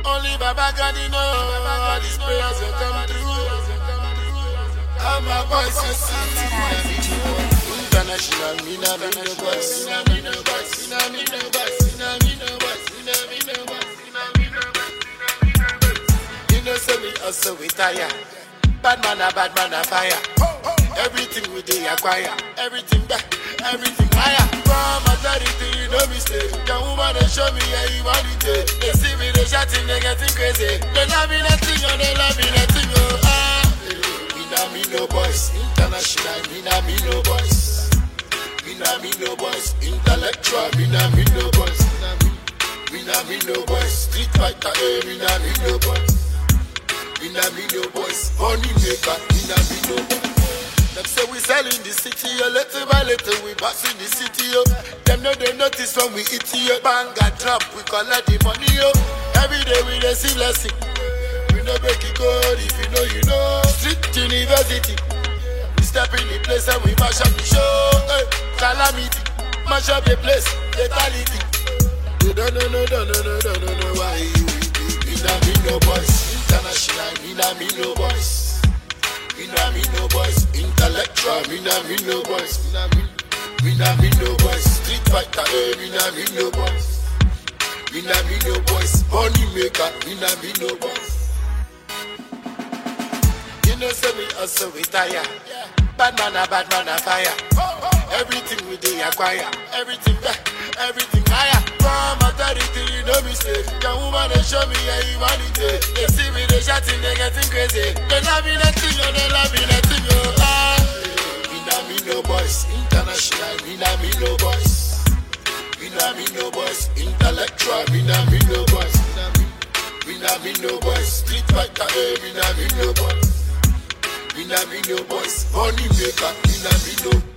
Only Baba God know all these prayers will come through. All my boys you see. International, me no boys. Me no boys. You know say me also we tire. Bad man a fire. Everything we dey acquire. Everything back, everything higher. From authority, no mistake. The woman they show me how you want it. They see me, they shouting, they getting crazy. They love me nothing, oh, they love me nothing, oh. Me no boys. International, me no boys. Me no boys. Intellectual, me no boys. Me no boys. Street fighter, me no boys. Me no boys. Money maker, me no boys. Them say we sell in the city, little by little we pass in the city, yo. Them know they notice when we eat, yo. Bang and drop, we collect the money, yo. Every day we receive blessing. We no break it good, if you know, you know. Street university. We step in the place and we mash up the show. Hey, calamity, mash up the place, fatality. You don't know why we no boys. International, me no boys. Me no boys. Intellectual, me no boys. Me no boys. Street fighter, me no boys. Me no boys. Money maker, me no boys. You know say me also we tire. Bad man a fire. Everything we dey acquire. Everything back, everything higher. From authority, no mistake. The woman they show me how you want it. They see me, they shouting, they getting crazy. They love me nothing, oh, they love me nothing, oh. Me no boys. International, me no boys. Me no boys. Intellectual, me no boys. Me no boys. Street fighter, me no boys. Me no boys. Money maker, me no.